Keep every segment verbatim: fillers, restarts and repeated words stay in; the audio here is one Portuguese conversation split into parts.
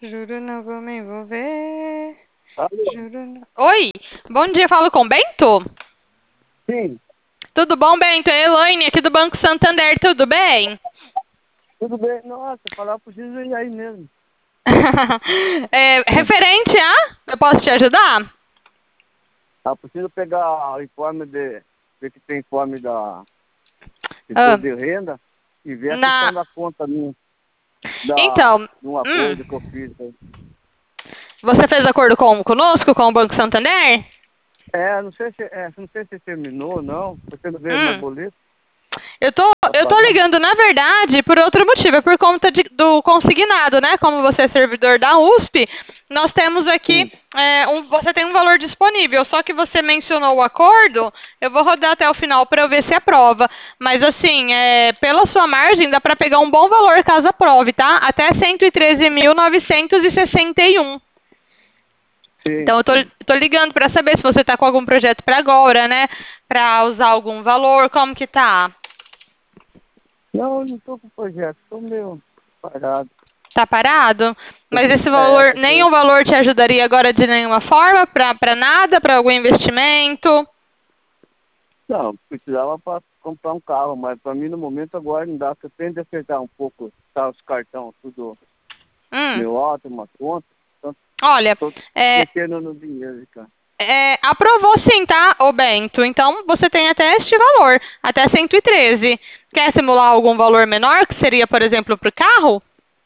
Juro não vou me envolver. Alô? Juro não... Oi, bom dia, falo com o Bento? Sim, Tudo bom, Bento? É a Elaine aqui do Banco Santander, tudo bem? tudo bem. Nossa, falar preciso ir aí mesmo. É, referente a... Eu posso te ajudar? Ah, preciso pegar o informe de. Ver que tem informe da Ah, imposto de renda e ver a questão na... da conta minha, da, Então, de um acordo que eu hum, fiz aí. você fez acordo com, conosco, com o Banco Santander? É, não sei se, é, não sei se terminou ou não, porque não veio mais Hum. boleto Eu tô, para eu tô pagar. ligando, na verdade, por outro motivo, é por conta de- do consignado, né? Como você é servidor da U S P, nós temos aqui, Sim, é, um, você tem um valor disponível, só que você mencionou o acordo, eu vou rodar até o final para eu ver se aprova. Mas assim, é, pela sua margem, dá para pegar um bom valor caso aprove, tá? Até cento e treze mil novecentos e sessenta e um. sim, Então, eu tô, sim. tô ligando para saber se você tá com algum projeto para agora, né? Para usar algum valor, como que tá? Não, eu não estou com projeto, estou meio parado. Tá parado? Mas esse É, valor, porque nenhum valor te ajudaria agora de nenhuma forma? Pra, pra nada? Pra algum investimento? não, precisava para comprar um carro, mas para mim no momento agora não dá, porque eu tenho de acertar um pouco, tá, os cartões, tudo Hum, meu alto, uma conta, então olha, estou é, mexendo no dinheiro, cara. é, aprovou sim, tá, ô Bento? Então você tem até este valor, até cento e treze. Quer simular algum valor menor, que seria, por exemplo, pro carro?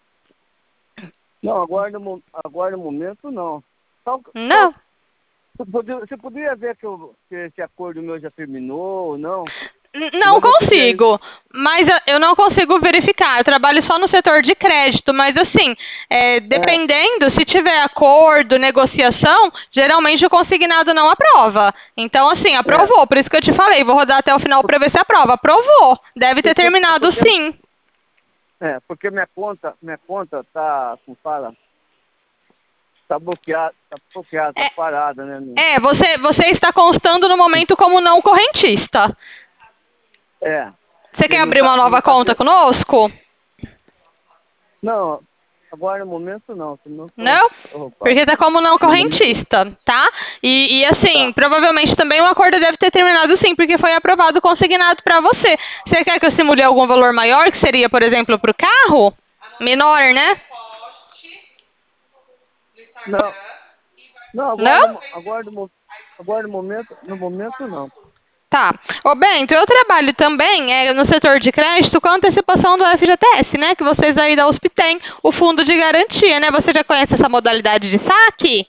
Não, agora no, mo- agora no momento não. Só, só, Não. você podia, você podia ver que, eu, que esse acordo meu já terminou ou não? N- Senão Não eu vou pedir. consigo, mas eu eu não consigo verificar. Eu trabalho só no setor de crédito, mas assim, é, É, dependendo, se tiver acordo, negociação, geralmente o consignado não aprova. Então, assim, é, aprovou, por isso que eu te falei, vou rodar até o final para ver se aprova. Aprovou, deve ter porque, terminado porque, sim. é, porque minha conta, minha conta tá, como fala, tá bloqueada, tá bloqueada, tá parada, né? não- É, é você, você está constando no momento como não correntista. É, Você que quer não abrir tá, uma não nova tá, conta ter- conosco? não, agora no momento não, senão eu tô, Não? tô roubado. Porque tá como não No momento, correntista, tá? E, e assim, tá. provavelmente também o acordo deve ter terminado sim, porque foi aprovado consignado para você. Você quer que eu simule algum valor maior, que seria, por exemplo, para o carro? Menor, né? Não, não, agora, Não? no- agora, no, mo- agora no momento, no momento não. Tá. Ô, Bento, eu trabalho também é, no setor de crédito com antecipação do F G T S, né? Que vocês aí da U S P têm, o fundo de garantia, né? Você já conhece essa modalidade de saque?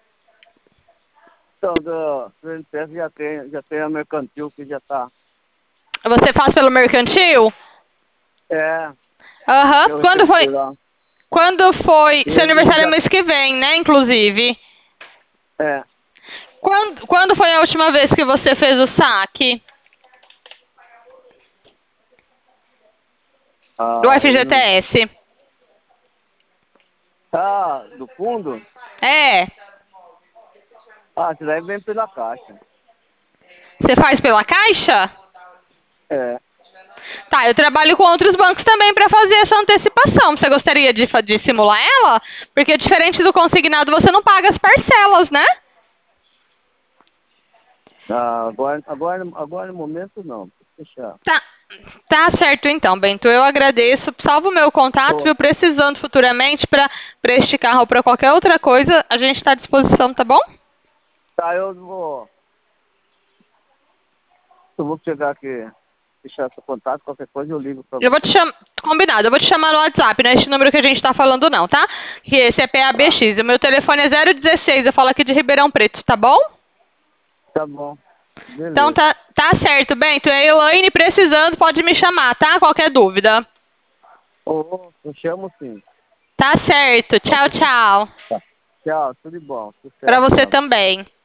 Então, do do N P S já tem, já tem a mercantil que já está. Você faz pelo mercantil? É, Aham. eu Quando foi? recebi lá. Quando foi? E Seu ele aniversário é já. mês que vem, né? Inclusive. É. Quando, quando foi a última vez que você fez o saque do Ah, eu não. F G T S? Ah, do fundo? É. Ah, isso daí vem pela caixa. Você faz pela Caixa? É. Tá, eu trabalho com outros bancos também para fazer essa antecipação. Você gostaria de, fa- de simular ela? Porque diferente do consignado, você não paga as parcelas, né? Ah, agora, agora, agora no momento não. Vou fechar. Tá. Tá certo então, Bento. Eu agradeço. Salva o meu contato, Tô. viu? Precisando futuramente para para este carro ou para qualquer outra coisa, a gente está à disposição, tá bom? Tá, eu vou. Eu vou pegar aqui, fechar seu contato, qualquer coisa eu ligo pra Eu vou te você. chamar. Combinado, eu vou te chamar no WhatsApp, não é esse número que a gente tá falando, não, tá? Que esse é Tá, P A B X. O meu telefone é zero dezesseis, eu falo aqui de Ribeirão Preto, tá bom? tá bom. Então Beleza. tá, tá certo, Bento. É Elaine precisando, pode me chamar, tá? Qualquer dúvida. Ô, eu chamo sim. Tá certo. Tchau, tchau. Tá. Tchau, tudo de bom. Pra Sucesso, você tchau. também.